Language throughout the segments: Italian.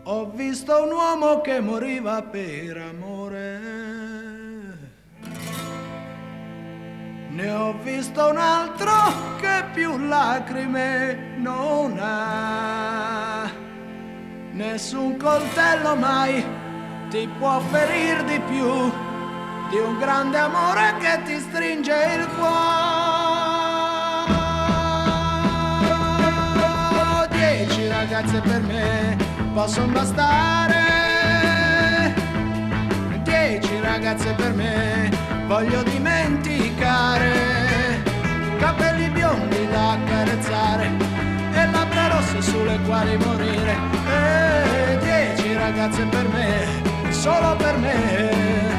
Ho visto un uomo che moriva per amore, ne ho visto un altro che più lacrime non ha. Nessun coltello mai ti può ferir di più di un grande amore che ti stringe il cuore. 10 ragazze per me possono bastare, 10 ragazze per me voglio dimenticare, capelli biondi da accarezzare e labbra rosse sulle quali morire. 10 ragazze per me, solo per me.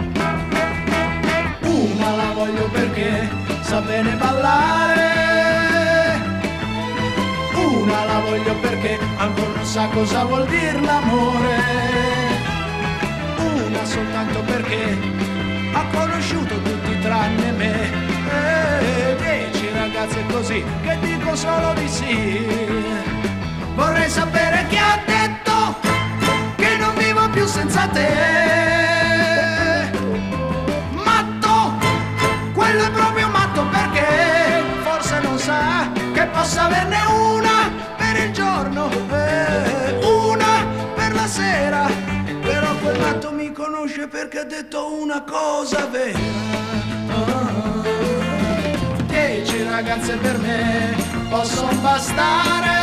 Una la voglio perché sa bene ballare, una la voglio perché ancora non sa cosa vuol dire l'amore, una soltanto perché ha conosciuto tutti tranne me. 10 ragazze così che dico solo di sì. Vorrei sapere chi ha detto che non vivo più senza te. Matto, quello è proprio matto perché forse non sa che possa averne una per il giorno, una per la sera. Però quel matto mi conosce perché ha detto una cosa vera. 10 ragazze per me possono bastare,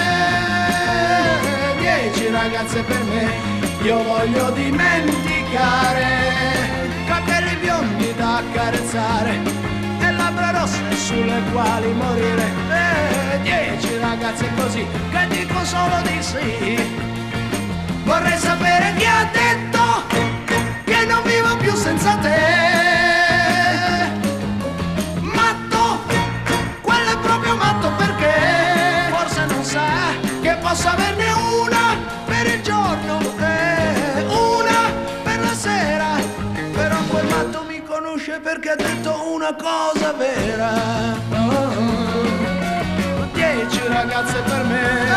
10 ragazze per me io voglio dimenticare, capelli biondi da accarezzare e labbra rosse sulle quali morire. 10 ragazze così che dico solo di sì. Vorrei sapere chi ha detto che non vivo più senza te. Posso averne una per il giorno, una per la sera. Però quel matto mi conosce perché ha detto una cosa vera. 10 ragazze per me